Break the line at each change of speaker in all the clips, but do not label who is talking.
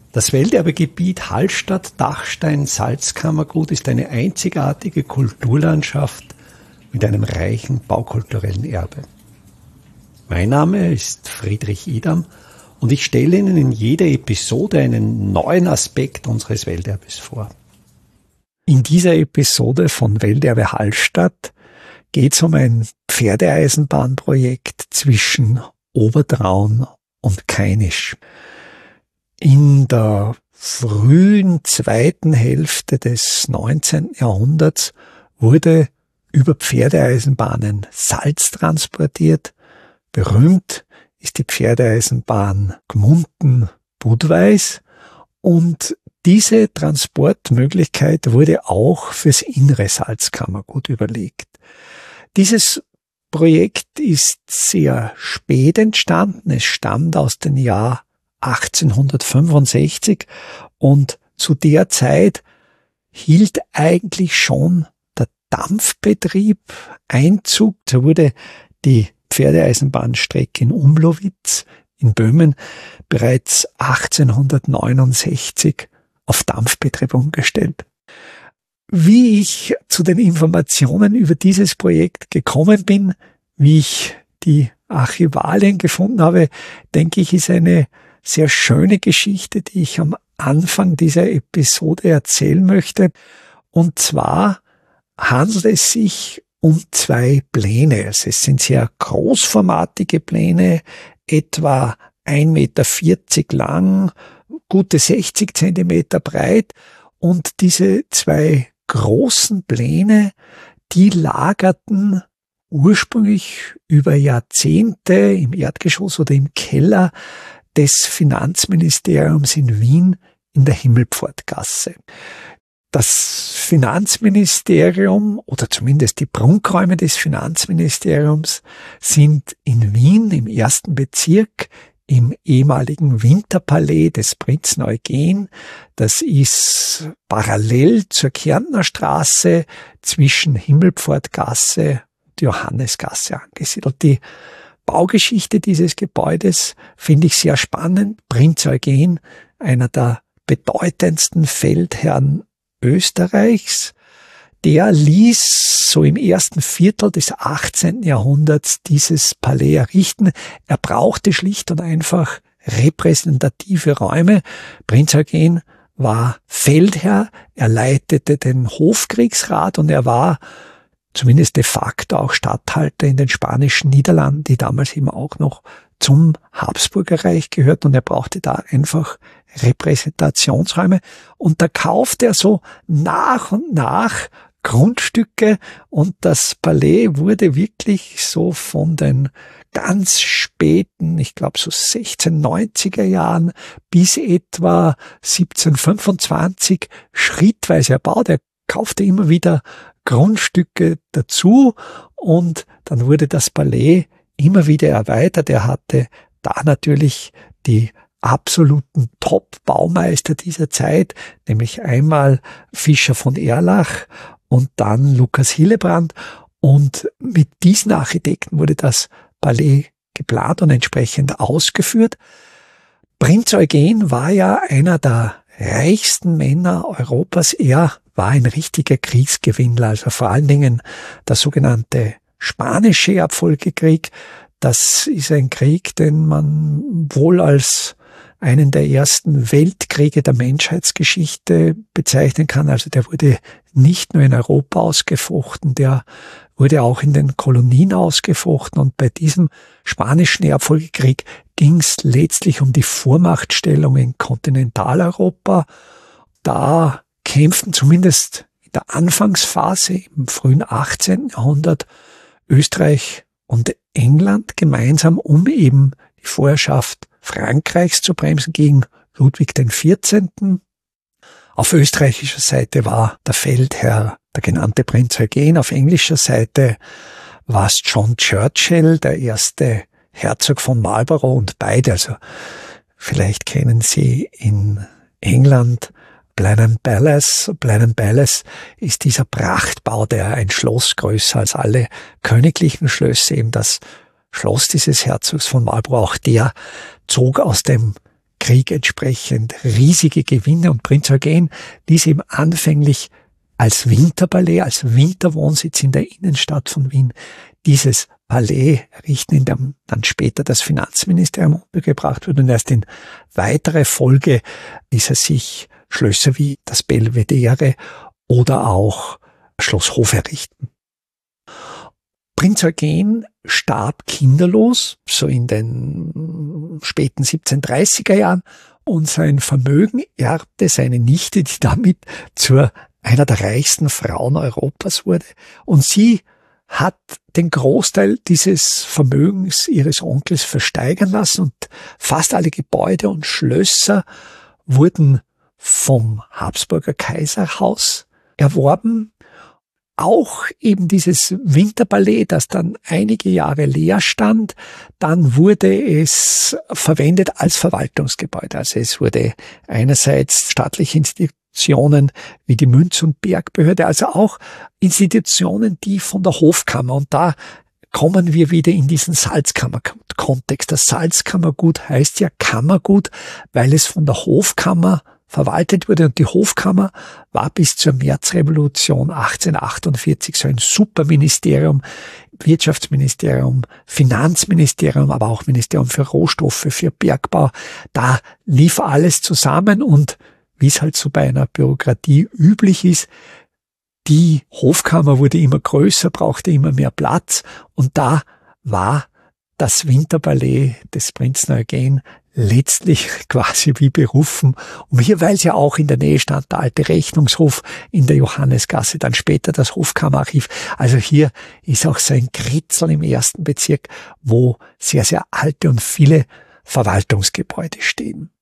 Das Welterbegebiet Hallstatt-Dachstein-Salzkammergut ist eine einzigartige Kulturlandschaft mit einem reichen baukulturellen Erbe. Mein Name ist Friedrich Idam und ich stelle Ihnen in jeder Episode einen neuen Aspekt unseres Welterbes vor. In dieser Episode von Welterbe Hallstatt geht es um ein Pferdeeisenbahnprojekt zwischen Obertraun und Kainisch. In der frühen zweiten Hälfte des 19. Jahrhunderts wurde über Pferdeeisenbahnen Salz transportiert. Berühmt ist die Pferdeeisenbahn Gmunden-Budweis und diese Transportmöglichkeit wurde auch fürs innere Salzkammergut überlegt. Dieses Projekt ist sehr spät entstanden. Es stammt aus dem Jahr 1865 und zu der Zeit hielt eigentlich schon der Dampfbetrieb Einzug. So wurde die Pferdeeisenbahnstrecke in Umlowitz in Böhmen bereits 1869 auf Dampfbetrieb umgestellt. Wie ich zu den Informationen über dieses Projekt gekommen bin, wie ich die Archivalien gefunden habe, denke ich, ist eine sehr schöne Geschichte, die ich am Anfang dieser Episode erzählen möchte. Und zwar handelt es sich um zwei Pläne. Es sind sehr großformatige Pläne, etwa 1,40 Meter lang, gute 60 Zentimeter breit. Und diese zwei großen Pläne, die lagerten ursprünglich über Jahrzehnte im Erdgeschoss oder im Keller des Finanzministeriums in Wien in der Himmelpfortgasse. Das Finanzministerium oder zumindest die Prunkräume des Finanzministeriums sind in Wien im 1. Bezirk im ehemaligen Winterpalais des Prinzen Eugen. Das ist parallel zur Kärntner Straße zwischen Himmelpfortgasse und Johannesgasse angesiedelt. Die Baugeschichte dieses Gebäudes finde ich sehr spannend. Prinz Eugen, einer der bedeutendsten Feldherren Österreichs, der ließ so im ersten Viertel des 18. Jahrhunderts dieses Palais errichten. Er brauchte schlicht und einfach repräsentative Räume. Prinz Eugen war Feldherr, er leitete den Hofkriegsrat und er war zumindest de facto auch Statthalter in den spanischen Niederlanden, die damals eben auch noch zum Habsburgerreich gehört, und er brauchte da einfach Repräsentationsräume, und da kaufte er so nach und nach Grundstücke, und das Palais wurde wirklich so von den ganz späten, ich glaube so 1690er Jahren bis etwa 1725 schrittweise erbaut. Er kaufte immer wieder Grundstücke dazu und dann wurde das Palais immer wieder erweitert. Er hatte da natürlich die absoluten Top-Baumeister dieser Zeit, nämlich einmal Fischer von Erlach und dann Lukas Hillebrand, und mit diesen Architekten wurde das Palais geplant und entsprechend ausgeführt. Prinz Eugen war ja einer der reichsten Männer Europas. Er war ein richtiger Kriegsgewinnler, also vor allen Dingen der sogenannte Spanische Erbfolgekrieg. Das ist ein Krieg, den man wohl als einen der ersten Weltkriege der Menschheitsgeschichte bezeichnen kann. Also der wurde nicht nur in Europa ausgefochten, der wurde auch in den Kolonien ausgefochten, und bei diesem Spanischen Erbfolgekrieg ging es letztlich um die Vormachtstellung in Kontinentaleuropa. Da kämpften zumindest in der Anfangsphase im frühen 18. Jahrhundert Österreich und England gemeinsam, um eben die Vorherrschaft Frankreichs zu bremsen gegen Ludwig XIV. Auf österreichischer Seite war der Feldherr der genannte Prinz Eugen, auf englischer Seite war es John Churchill, der erste Herzog von Marlborough, und beide, also vielleicht kennen Sie in England Blenheim Palace. Blenheim Palace ist dieser Prachtbau, der ein Schloss größer als alle königlichen Schlösser, eben das Schloss dieses Herzogs von Marlborough, auch der zog aus dem Krieg entsprechend riesige Gewinne und Prinz Eugen ließ eben anfänglich als Winterballett, als Winterwohnsitz in der Innenstadt von Wien dieses Palais errichten, in dem dann später das Finanzministerium untergebracht wird, und erst in weiterer Folge ließ er sich Schlösser wie das Belvedere oder auch Schloss Hof errichten. Prinz Eugen starb kinderlos, so in den späten 1730er Jahren, und sein Vermögen erbte seine Nichte, die damit zu einer der reichsten Frauen Europas wurde. Und sie hat den Großteil dieses Vermögens ihres Onkels versteigern lassen, und fast alle Gebäude und Schlösser wurden vom Habsburger Kaiserhaus erworben. Auch eben dieses Winterpalais, das dann einige Jahre leer stand, dann wurde es verwendet als Verwaltungsgebäude. Also es wurde einerseits staatliche Institutionen wie die Münz- und Bergbehörde, also auch Institutionen, die von der Hofkammer, und da kommen wir wieder in diesen Salzkammer-Kontext. Das Salzkammergut heißt ja Kammergut, weil es von der Hofkammer verwaltet wurde, und die Hofkammer war bis zur Märzrevolution 1848 so ein Superministerium, Wirtschaftsministerium, Finanzministerium, aber auch Ministerium für Rohstoffe, für Bergbau. Da lief alles zusammen, und wie es halt so bei einer Bürokratie üblich ist, die Hofkammer wurde immer größer, brauchte immer mehr Platz, und da war das Winterpalais des Prinzen Eugen letztlich quasi wie berufen, um hier, weil es ja auch in der Nähe stand, der alte Rechnungshof in der Johannesgasse, dann später das Hofkammerarchiv. Also hier ist auch so ein Kritzel im ersten Bezirk, wo sehr, sehr alte und viele Verwaltungsgebäude stehen.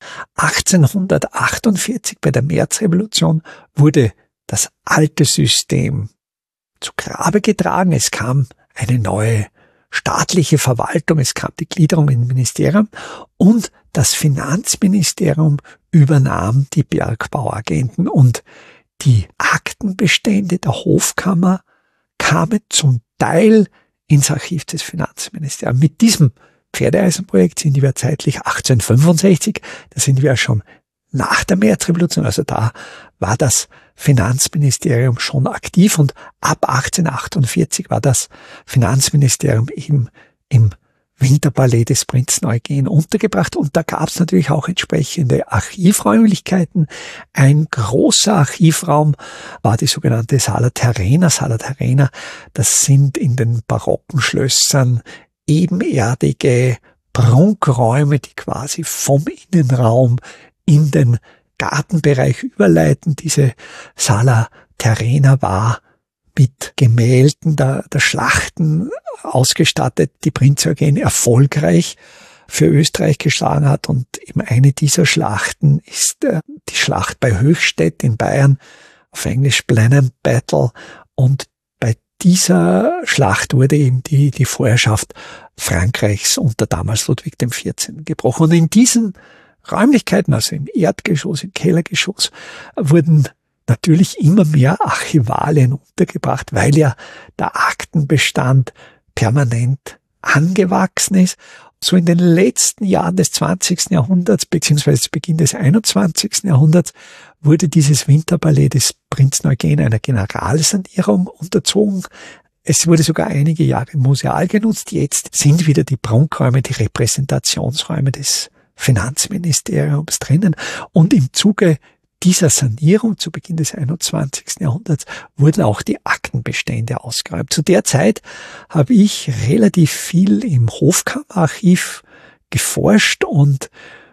1848 bei der Märzrevolution wurde das alte System zu Grabe getragen. Es kam eine neue staatliche Verwaltung, es kam die Gliederung in Ministerium, und das Finanzministerium übernahm die Bergbauagenten, und die Aktenbestände der Hofkammer kamen zum Teil ins Archiv des Finanzministeriums. Mit diesem Pferdeeisenprojekt sind wir zeitlich 1865, da sind wir ja schon nach der Märzrevolution, also da war das Finanzministerium schon aktiv, und ab 1848 war das Finanzministerium eben im Winterpalais des Prinzen Eugen untergebracht, und da gab es natürlich auch entsprechende Archivräumlichkeiten. Ein großer Archivraum war die sogenannte Sala Terrena. Sala Terrena, das sind in den barocken Schlössern ebenerdige Prunkräume, die quasi vom Innenraum in den Gartenbereich überleiten. Diese Sala Terrena war mit Gemälden der Schlachten ausgestattet, die Prinz Eugen erfolgreich für Österreich geschlagen hat. Und eben eine dieser Schlachten ist die Schlacht bei Höchstädt in Bayern, auf Englisch Blenheim Battle. Und bei dieser Schlacht wurde eben die Vorherrschaft Frankreichs unter damals Ludwig XIV. gebrochen. Und in diesen Räumlichkeiten, also im Erdgeschoss, im Kellergeschoss, wurden natürlich immer mehr Archivalien untergebracht, weil ja der Aktenbestand permanent angewachsen ist. So in den letzten Jahren des 20. Jahrhunderts beziehungsweise Beginn des 21. Jahrhunderts wurde dieses Winterpalais des Prinzen Eugen einer Generalsanierung unterzogen. Es wurde sogar einige Jahre museal genutzt. Jetzt sind wieder die Prunkräume, die Repräsentationsräume des Finanzministeriums drinnen, und im Zuge dieser Sanierung zu Beginn des 21. Jahrhunderts wurden auch die Aktenbestände ausgeräumt. Zu der Zeit habe ich relativ viel im Hofkammerarchiv geforscht, und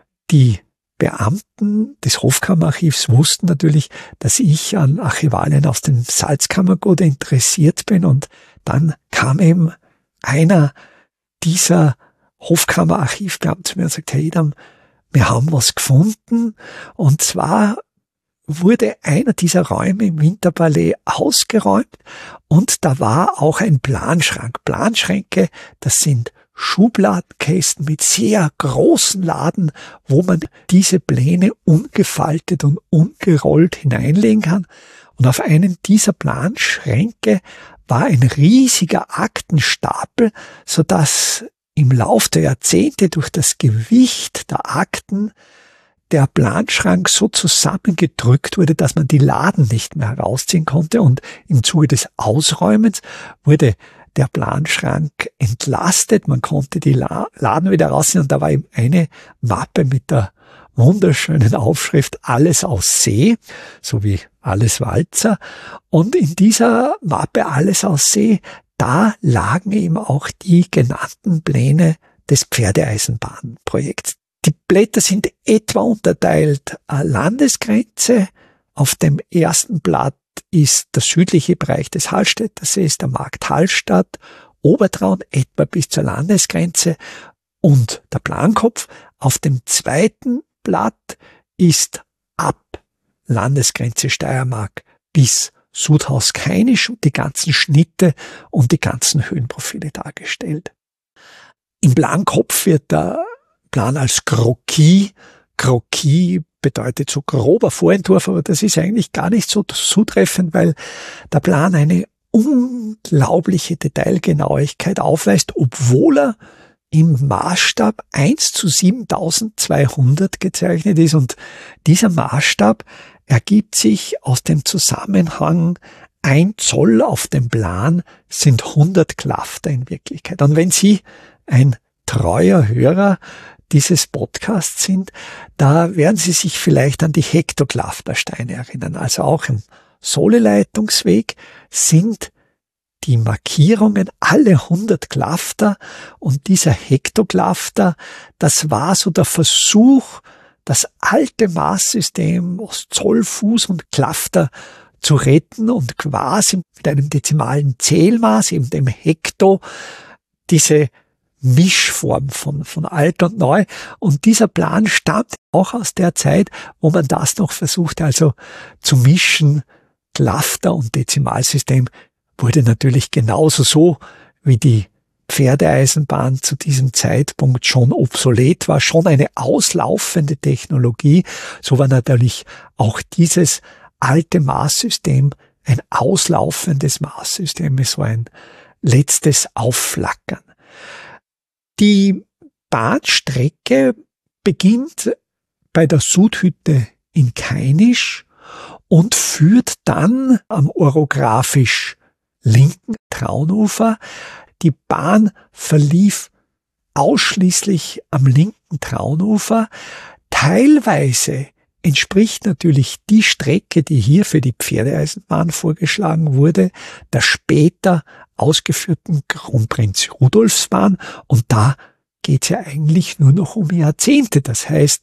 die Beamten des Hofkammerarchivs wussten natürlich, dass ich an Archivalien aus dem Salzkammergut interessiert bin, und dann kam eben einer dieser Hofkammerarchivbeamten zu mir und sagt: Herr Edam, wir haben was gefunden, und zwar wurde einer dieser Räume im Winterpalais ausgeräumt, und da war auch ein Planschrank. Planschränke, das sind Schubladenkästen mit sehr großen Laden, wo man diese Pläne ungefaltet und ungerollt hineinlegen kann. Und auf einem dieser Planschränke war ein riesiger Aktenstapel, sodass im Lauf der Jahrzehnte durch das Gewicht der Akten der Planschrank so zusammengedrückt wurde, dass man die Laden nicht mehr herausziehen konnte, und im Zuge des Ausräumens wurde der Planschrank entlastet. Man konnte die Laden wieder rausziehen, und da war eben eine Mappe mit der wunderschönen Aufschrift Alles aus See, so wie Alles Walzer. Und in dieser Mappe Alles aus See, da lagen eben auch die genannten Pläne des Pferdeeisenbahnprojekts. Die Blätter sind etwa unterteilt Landesgrenze. Auf dem ersten Blatt ist der südliche Bereich des Hallstätter Sees, der Markt Hallstatt, Obertraun etwa bis zur Landesgrenze und der Plankopf. Auf dem zweiten Blatt ist ab Landesgrenze Steiermark bis Sudhaus-Kainisch und die ganzen Schnitte und die ganzen Höhenprofile dargestellt. Im Plankopf wird der Plan als Krokie bedeutet so grober Vorentwurf, aber das ist eigentlich gar nicht so zutreffend, weil der Plan eine unglaubliche Detailgenauigkeit aufweist, obwohl er im Maßstab 1:7200 gezeichnet ist, und dieser Maßstab ergibt sich aus dem Zusammenhang 1 Zoll auf dem Plan sind 100 Klafter in Wirklichkeit. Und wenn Sie ein treuer Hörer dieses Podcasts sind, da werden Sie sich vielleicht an die Hektoklaftersteine erinnern. Also auch im Soleleitungsweg sind die Markierungen alle 100 Klafter, und dieser Hektoklafter, das war so der Versuch, das alte Maßsystem aus Zoll, Fuß und Klafter zu retten und quasi mit einem dezimalen Zählmaß, eben dem Hekto, diese Mischform von alt und neu. Und dieser Plan stammt auch aus der Zeit, wo man das noch versuchte, also zu mischen. Klafter und Dezimalsystem wurde natürlich genauso so wie die Pferdeeisenbahn zu diesem Zeitpunkt schon obsolet war, schon eine auslaufende Technologie. So war natürlich auch dieses alte Maßsystem ein auslaufendes Maßsystem, es war ein letztes Aufflackern. Die Bahnstrecke beginnt bei der Sudhütte in Kainisch und führt dann am orographisch linken Traunufer. Die Bahn verlief ausschließlich am linken Traunufer. Teilweise entspricht natürlich die Strecke, die hier für die Pferdeeisenbahn vorgeschlagen wurde, der später ausgeführten Kronprinz-Rudolfsbahn, und da geht es ja eigentlich nur noch um Jahrzehnte. Das heißt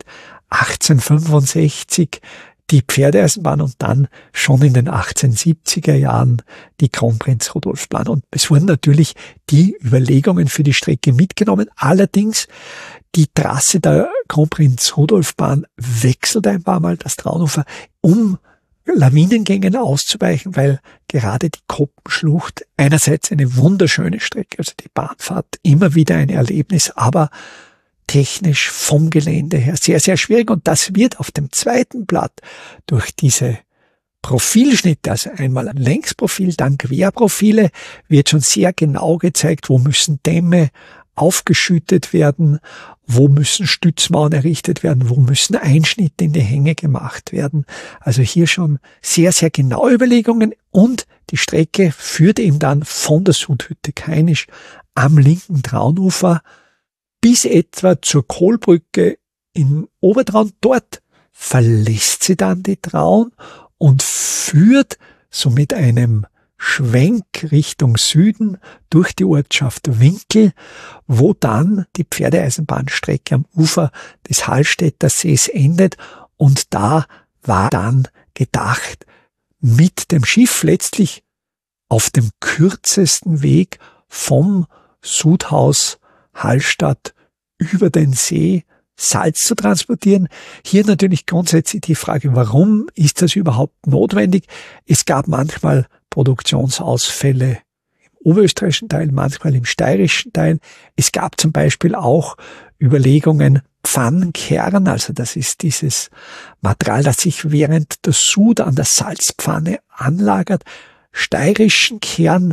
1865 die Pferdeeisenbahn und dann schon in den 1870er Jahren die Kronprinz-Rudolfsbahn. Und es wurden natürlich die Überlegungen für die Strecke mitgenommen. Allerdings die Trasse der Kronprinz-Rudolfsbahn wechselt ein paar Mal das Traunufer, um Lawinengängen auszuweichen, weil gerade die Koppenschlucht einerseits eine wunderschöne Strecke, also die Bahnfahrt immer wieder ein Erlebnis, aber technisch vom Gelände her sehr, sehr schwierig. Und das wird auf dem zweiten Blatt durch diese Profilschnitte, also einmal ein Längsprofil, dann Querprofile, wird schon sehr genau gezeigt, wo müssen Dämme aufgeschüttet werden, wo müssen Stützmauern errichtet werden, wo müssen Einschnitte in die Hänge gemacht werden. Also hier schon sehr, sehr genaue Überlegungen, und die Strecke führt eben dann von der Sudhütte Kainisch am linken Traunufer bis etwa zur Kohlbrücke in Obertraun. Dort verlässt sie dann die Traun und führt so mit einem Schwenk Richtung Süden durch die Ortschaft Winkel, wo dann die Pferdeeisenbahnstrecke am Ufer des Hallstätter Sees endet. Und da war dann gedacht, mit dem Schiff letztlich auf dem kürzesten Weg vom Sudhaus Hallstatt über den See Salz zu transportieren. Hier natürlich grundsätzlich die Frage, warum ist das überhaupt notwendig? Es gab manchmal Produktionsausfälle im oberösterreichischen Teil, manchmal im steirischen Teil. Es gab zum Beispiel auch Überlegungen, Pfannenkern, also das ist dieses Material, das sich während der Sud an der Salzpfanne anlagert, steirischen Kern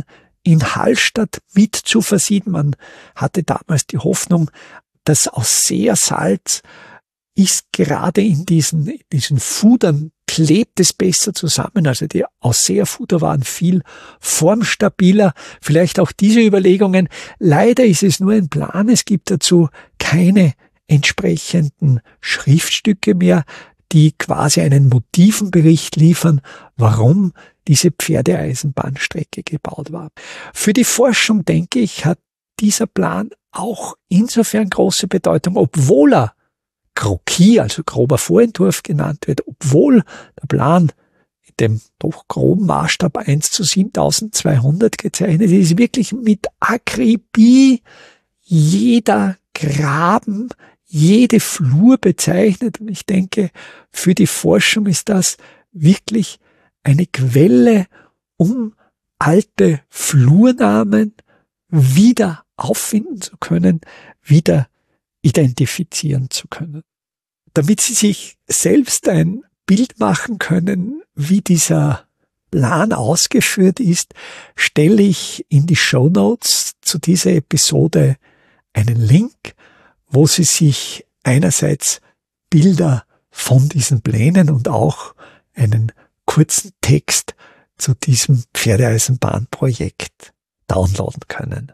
in Hallstatt mit zu versieden. Man hatte damals die Hoffnung, das Ausseersalz ist gerade in diesen Fudern klebt es besser zusammen. Also die Ausseerfuder waren viel formstabiler. Vielleicht auch diese Überlegungen. Leider ist es nur ein Plan. Es gibt dazu keine entsprechenden Schriftstücke mehr, die quasi einen Motivenbericht liefern, warum diese Pferdeeisenbahnstrecke gebaut war. Für die Forschung, denke ich, hat dieser Plan auch insofern große Bedeutung, obwohl er Krokie, also grober Vorentwurf genannt wird, obwohl der Plan in dem doch groben Maßstab 1:7200 gezeichnet ist, wirklich mit Akribie jeder Graben, jede Flur bezeichnet. Und ich denke, für die Forschung ist das wirklich eine Quelle, um alte Flurnamen wieder auffinden zu können, wieder identifizieren zu können. Damit Sie sich selbst ein Bild machen können, wie dieser Plan ausgeführt ist, stelle ich in die Shownotes zu dieser Episode einen Link, wo Sie sich einerseits Bilder von diesen Plänen und auch einen kurzen Text zu diesem Pferdeeisenbahnprojekt downloaden können.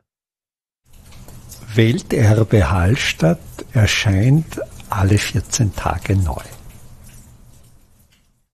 Welterbe Hallstatt erscheint alle 14 Tage neu.